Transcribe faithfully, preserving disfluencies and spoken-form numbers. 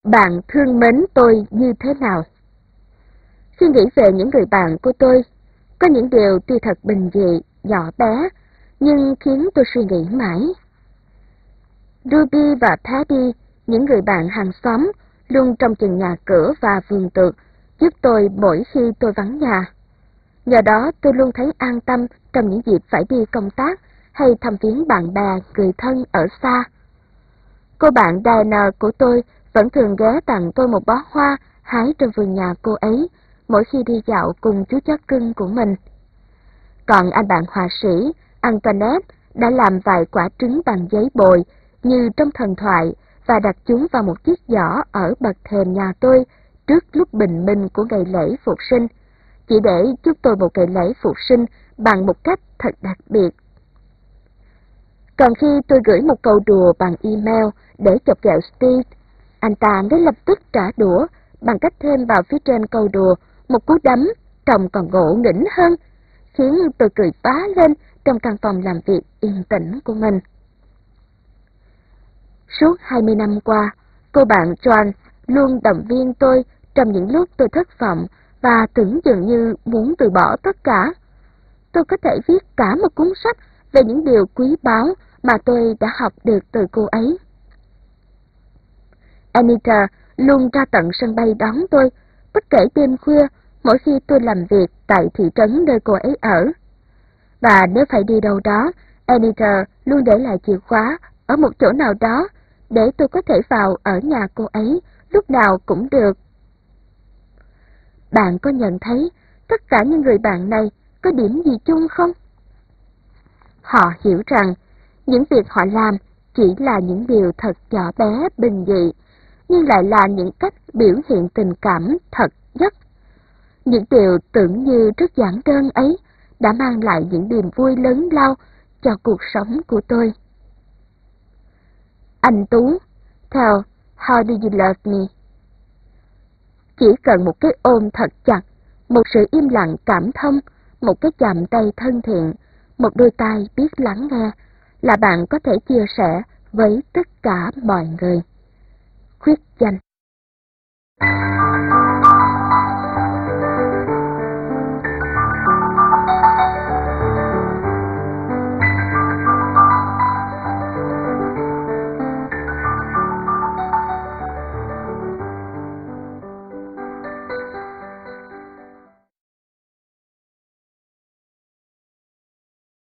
Bạn thương mến tôi như thế nào? Khi nghĩ về những người bạn của tôi, có những điều tuy thật bình dị, nhỏ bé, nhưng khiến tôi suy nghĩ mãi. Ruby và Paddy, những người bạn hàng xóm, luôn trông chừng nhà cửa và vườn tược, giúp tôi mỗi khi tôi vắng nhà. Nhờ đó tôi luôn thấy an tâm trong những dịp phải đi công tác hay thăm viếng bạn bè, người thân ở xa. Cô bạn Diana của tôi vẫn thường ghé tặng tôi một bó hoa hái trong vườn nhà cô ấy mỗi khi đi dạo cùng chú chó cưng của mình. Còn anh bạn họa sĩ Antoinette đã làm vài quả trứng bằng giấy bồi như trong thần thoại và đặt chúng vào một chiếc giỏ ở bậc thềm nhà tôi trước lúc bình minh của ngày lễ Phục sinh, chỉ để chúc tôi một ngày lễ Phục sinh bằng một cách thật đặc biệt. Còn khi tôi gửi một câu đùa bằng email để chọc ghẹo Steve, anh ta ngay lập tức trả đũa bằng cách thêm vào phía trên câu đùa một cú đấm trông còn ngộ nghĩnh hơn, khiến tôi cười phá lên trong căn phòng làm việc yên tĩnh của mình. Suốt hai mươi năm qua, cô bạn Joan luôn động viên tôi trong những lúc tôi thất vọng và tưởng dường như muốn từ bỏ tất cả. Tôi có thể viết cả một cuốn sách về những điều quý báu mà tôi đã học được từ cô ấy. Anita luôn ra tận sân bay đón tôi, bất kể đêm khuya, mỗi khi tôi làm việc tại thị trấn nơi cô ấy ở. Và nếu phải đi đâu đó, Anita luôn để lại chìa khóa ở một chỗ nào đó để tôi có thể vào ở nhà cô ấy lúc nào cũng được. Bạn có nhận thấy tất cả những người bạn này có điểm gì chung không? Họ hiểu rằng những việc họ làm chỉ là những điều thật nhỏ bé, bình dị, nhưng lại là những cách biểu hiện tình cảm thật nhất. Những điều tưởng như rất giản đơn ấy đã mang lại những niềm vui lớn lao cho cuộc sống của tôi. Anh Tú, theo How Do You Love Me? Chỉ cần một cái ôm thật chặt, một sự im lặng cảm thông, một cái chạm tay thân thiện, một đôi tai biết lắng nghe, là bạn có thể chia sẻ với tất cả mọi người. Khuyết danh.